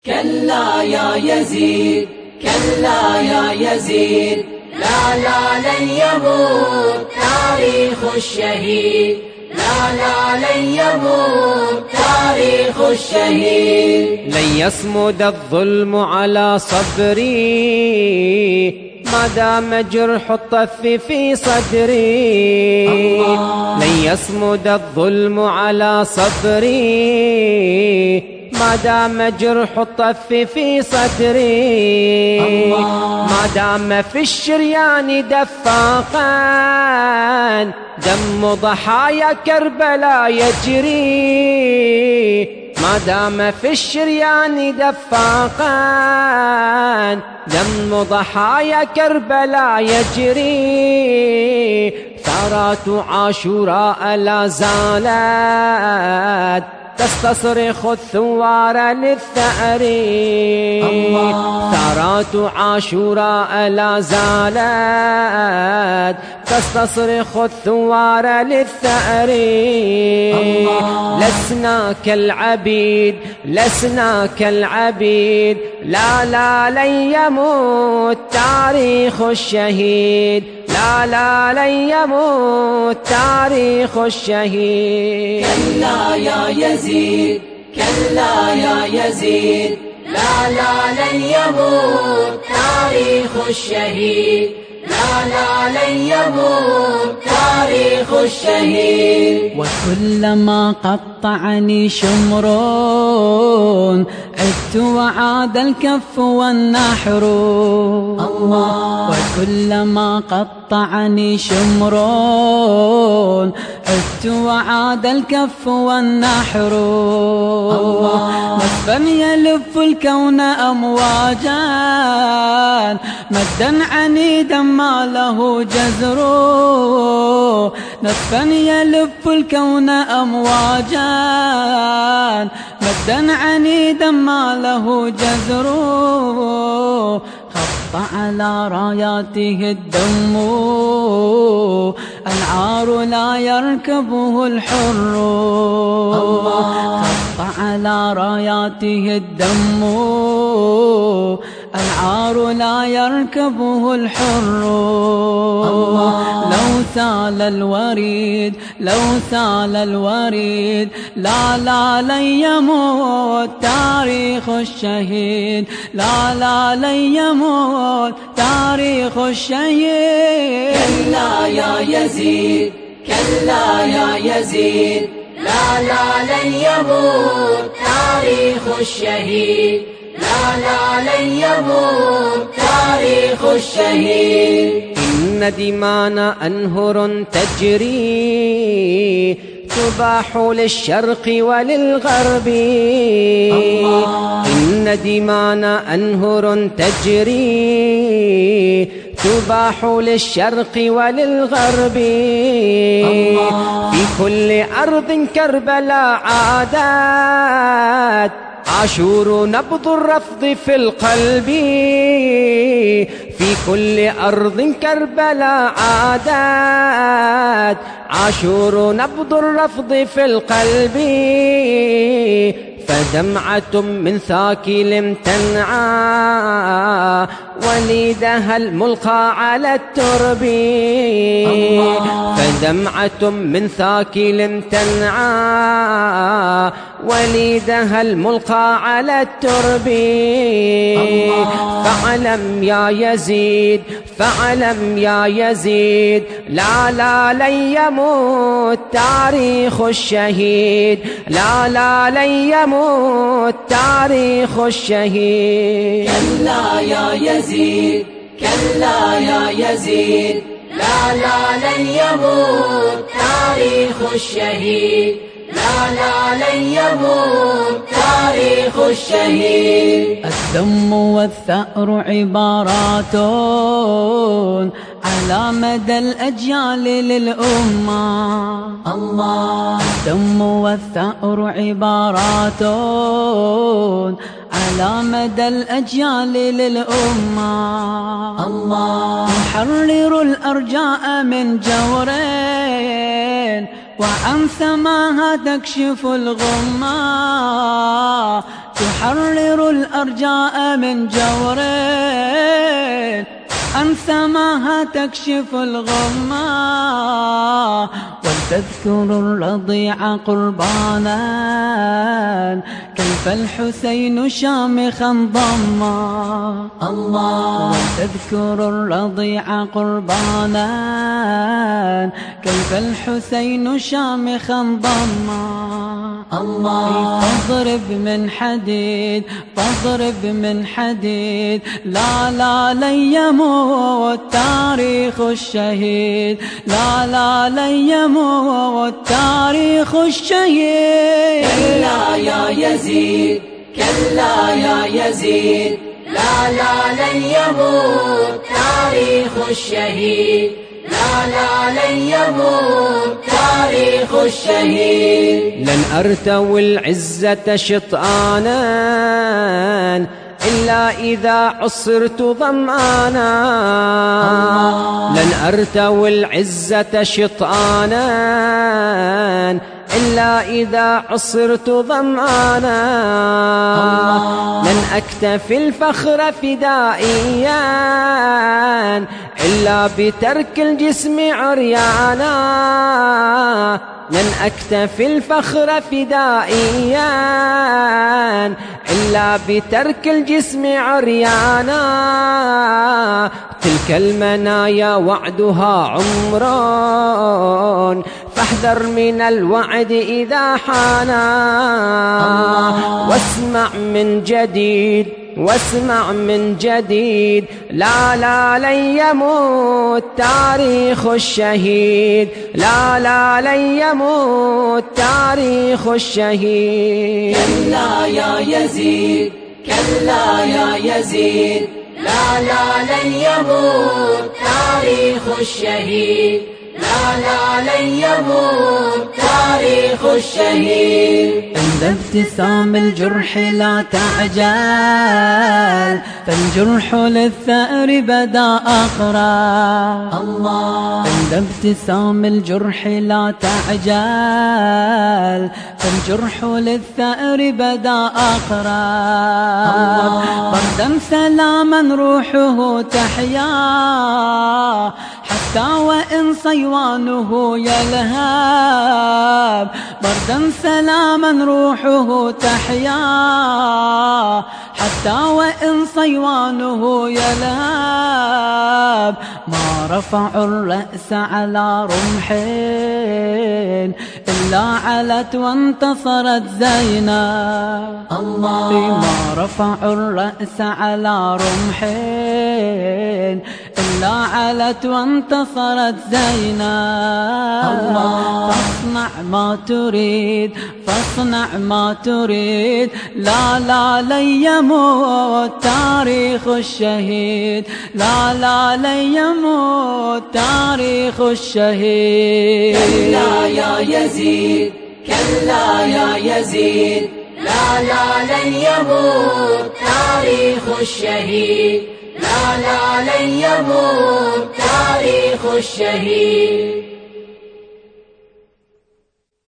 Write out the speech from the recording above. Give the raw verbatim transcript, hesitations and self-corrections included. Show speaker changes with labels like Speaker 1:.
Speaker 1: كلا يا يزيد، كلا يا يزيد، لا لا لن يموت تاريخ الشهيد، لا لا لن يموت تاريخ الشهيد.
Speaker 2: لن يصمد الظلم على صبري ما دام جرح الطف في صدري.
Speaker 1: الله.
Speaker 2: لن يصمد الظلم على صبري ما دام جرح الطف في صدري.
Speaker 1: الله.
Speaker 2: ما دام في الشريان دفاقا دم ضحايا كربلاء يجري. ما دام في الشريان دفاقا دم ضحايا كربلاء يجري. ثارات عاشوراء لا زالت تستصرخ الثوار للثأر. ثارات عاشوراء لا زالت تستصرخ الثوار للثأر. لسنا كالعبيد، لسنا كالعبيد، لا لا لن يموت تاريخ الشهيد، لا لا لن يموت تاريخ الشهيد.
Speaker 1: كلا يا يزيد، كلا يا يزيد، لا لا لن يموت تاريخ الشهيد، لا لا لن يموت تاريخ الشهيد.
Speaker 3: وكلما قطعني شمر عدت وعاد الكف والنحر.
Speaker 1: الله.
Speaker 3: وكلما قطعني شمر عدت وعاد الكف والنحر.
Speaker 1: الله.
Speaker 3: نسفا يلف الكون أمواجا مدا عنيدا ما له جزر. نسفا يلف الكون أمواجا مدا عنيدا ما له جزر. خط على راياته الدم العار لا يركبه الحر. خط على راياته الدم العار لا يركبه الحر. لو سال الوريد، لو سال الوريد، لا لا لن يموت تاريخ الشهيد، لا لا لن يموت تاريخ الشهيد.
Speaker 1: كلا يا يزيد، كلا يا يزيد، لا لا لن يموت تاريخ الشهيد، لا لا لن يموت تاريخ الشهيد.
Speaker 2: إن دمانا أنهر تجري تباح للشرق وللغرب.
Speaker 1: الله.
Speaker 2: إن دمانا أنهر تجري تباح للشرق وللغرب.
Speaker 1: الله.
Speaker 2: في كل أرض كربلاء عادت عاشور نبض الرفض في القلب. في كل أرض كربلاء عادت عاشور نبض الرفض في القلب. فدمعة من ثاكل تنعى وليدها الملقى على الترب. فدمعة من ثاكل تنعى وليدها الملقى على الترب. فاعلم يا يزيد، فاعلم يا يزيد، لا لا لن يموت تاريخ الشهيد، لا لا لن يموت تاريخ الشهيد.
Speaker 1: كلا يا يزيد، كلا يا يزيد، لا لا لن يموت تاريخ الشهيد، لا لا لن يموت تاريخ الشهيد.
Speaker 3: الدم والثأر عبارات على مدى الأجيال للأمة.
Speaker 1: الله.
Speaker 3: الدم والثأر عبارات على مدى الأجيال للأمة.
Speaker 1: الله.
Speaker 3: تحرر الأرجاء من جورين وعن سماها تكشف الغمة. تحرر الأرجاء من جور عن سماها تكشف الغمة ولتذكر الرضيع قربانا كيف الحسين شامخا ضما
Speaker 1: الله
Speaker 3: ولتذكر الرضيع قربانا كيف الحسين شامخا ضما
Speaker 1: الله
Speaker 3: فاضرب من حديد فاضرب من حديد لا لا لن يموت تاريخ الشهيد لا لا لن يموت تاريخ الشهيد
Speaker 1: كلا يا يزيد كلا يا يزيد لا لا لن يموت تاريخ الشهيد لا لا لن يموت تاريخ الشهيد
Speaker 2: لن أرتوي العزة شطآنا إلا إذا عصرت ظمآنا لن أرتوي العزة شطآنا إلا إذا عصرت ظمآنا لن أكتفي الفخر فدائيا إلا بترك الجسم عريانا لن أكتفي الفخر فدائيا إلا بترك الجسم عريانا تلك المنايا وعدها عمر فاحذر من الوعد إذا حانا واسمع من جديد واسمع من جديد لا لا لن يموت تاريخ الشهيد لا لا لن يموت تاريخ الشهيد
Speaker 1: كلا يا يزيد كلا يا يزيد لا لا لن يموت تاريخ الشهيد لا لا لن يموت تاريخ الشهيد
Speaker 3: عند ابتسام الجرح لا تعجل فالجرح للثأر بدا أقرب
Speaker 1: الله
Speaker 3: عند ابتسام الجرح لا تعجل فالجرح للثأر بدا أقرب بردا سلاما روحه تحيا حتى وإن صيوانه يلهب بردا سلاما روحه تحيا حتى وإن صيوانه يلهب ما رفعوا الرأس على رمح إلا علت وانتصرت زينب
Speaker 1: الله
Speaker 3: ما رفعوا الرأس على رمح إلا علت وانتصرت زينب
Speaker 1: الله
Speaker 3: فاصنع ما تريد فاصنع ما تريد لا لا لن يموت تاريخ الشهيد لا لا لن يموت تاريخ الشهيد
Speaker 1: كلا يا يزيد كلا يا يزيد لا لا لن يموت تاريخ الشهيد لا لا لن يموت تاريخ الشهيد